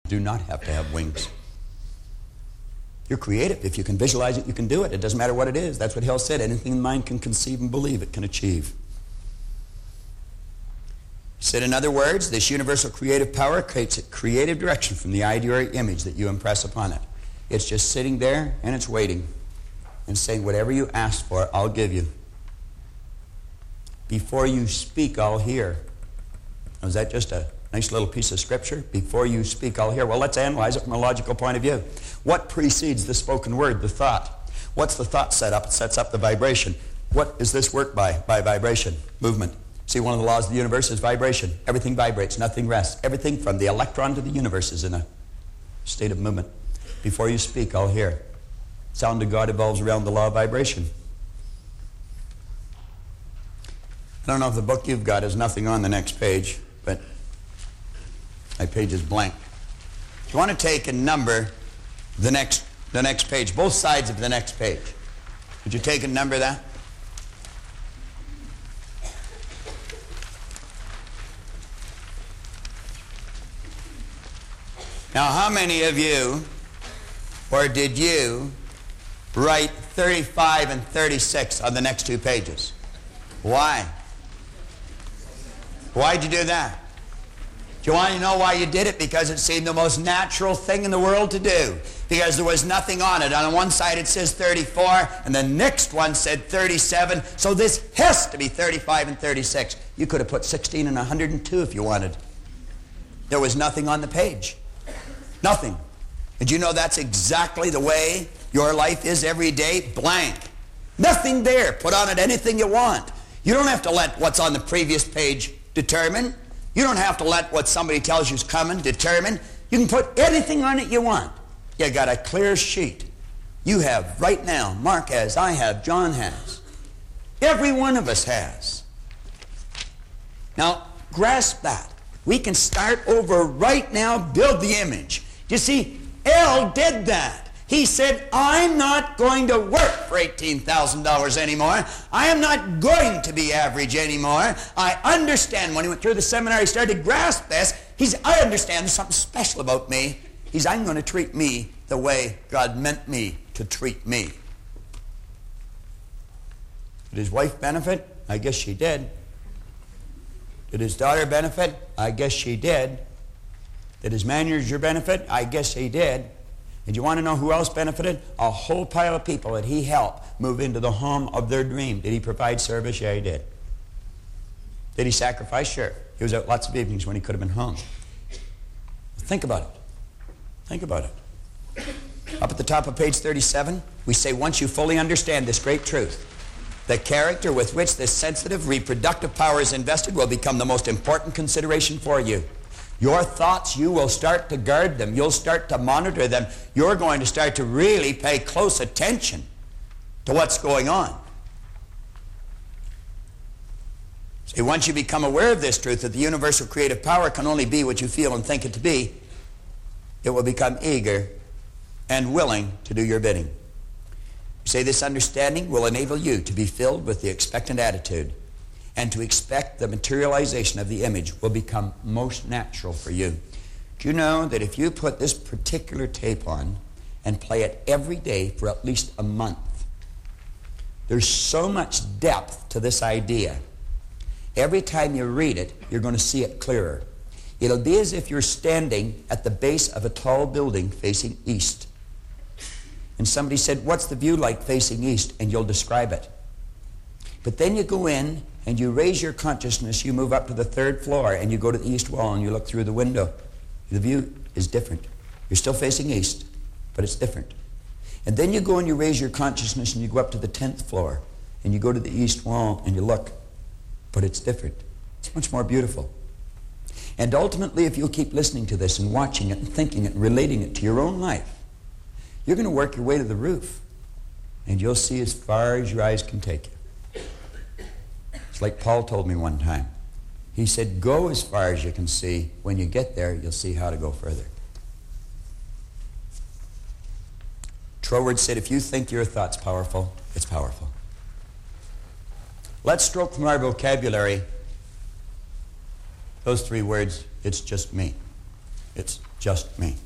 do not have to have wings. You're creative. If you can visualize it, you can do it. It doesn't matter what it is. That's what Hill said. Anything the mind can conceive and believe, it can achieve. He said, in other words, this universal creative power creates a creative direction from the idea or image that you impress upon it. It's just sitting there and it's waiting and saying, whatever you ask for, I'll give you. Before you speak, I'll hear. Now, is that just a nice little piece of scripture? Before you speak, I'll hear. Well, let's analyze it from a logical point of view. What precedes the spoken word, the thought? What's the thought set up? It sets up the vibration. What is this work by? By vibration, movement. See, one of the laws of the universe is vibration. Everything vibrates, nothing rests. Everything from the electron to the universe is in a state of movement. Before you speak, I'll hear. Sound of God evolves around the law of vibration. I don't know if the book you've got has nothing on the next page, but my page is blank. If you want to take and number the next page, both sides of the next page, would you take and number that? Now, how many of you, or did you, write 35 and 36 on the next two pages? Why? Why'd you do that? Do you want to know why you did it? Because it seemed the most natural thing in the world to do. Because there was nothing on it. On one side it says 34, and the next one said 37. So this has to be 35 and 36. You could have put 16 and 102 if you wanted. There was nothing on the page. Nothing. Did you know that's exactly the way your life is every day? Blank. Nothing there. Put on it anything you want. You don't have to let what's on the previous page determine. You don't have to let what somebody tells you is coming determine. You can put anything on it you want. You got a clear sheet. You have right now, Mark has, I have, John has. Every one of us has. Now, grasp that. We can start over right now, build the image. You see, L did that. He said, I'm not going to work for $18,000 anymore. I am not going to be average anymore. I understand. When he went through the seminar, he started to grasp this. I understand there's something special about me. I'm going to treat me the way God meant me to treat me. Did his wife benefit? I guess she did. Did his daughter benefit? I guess she did. Did his manager benefit? I guess he did. And you want to know who else benefited? A whole pile of people that he helped move into the home of their dream. Did he provide service? Yeah, he did. Did he sacrifice? Sure. He was out lots of evenings when he could have been home. Think about it. Think about it. Up at the top of page 37, we say, once you fully understand this great truth, the character with which this sensitive, reproductive power is invested will become the most important consideration for you. Your thoughts, you will start to guard them. You'll start to monitor them. You're going to start to really pay close attention to what's going on. See, once you become aware of this truth, that the universal creative power can only be what you feel and think it to be, it will become eager and willing to do your bidding. You say this understanding will enable you to be filled with the expectant attitude, and to expect the materialization of the image will become most natural for you. Do you know that if you put this particular tape on and play it every day for at least a month, there's so much depth to this idea. Every time you read it, you're going to see it clearer. It'll be as if you're standing at the base of a tall building facing east. And somebody said, what's the view like facing east? And you'll describe it. But then you go in and you raise your consciousness, you move up to the third floor, and you go to the east wall and you look through the window. The view is different. You're still facing east, but it's different. And then you go and you raise your consciousness and you go up to the 10th floor, and you go to the east wall and you look, but it's different. It's much more beautiful. And ultimately, if you'll keep listening to this and watching it and thinking it and relating it to your own life, you're going to work your way to the roof, and you'll see as far as your eyes can take you. It's like Paul told me one time. He said, go as far as you can see. When you get there, you'll see how to go further. Troward said, if you think your thought's powerful, it's powerful. Let's stroke from our vocabulary those three words, it's just me. It's just me.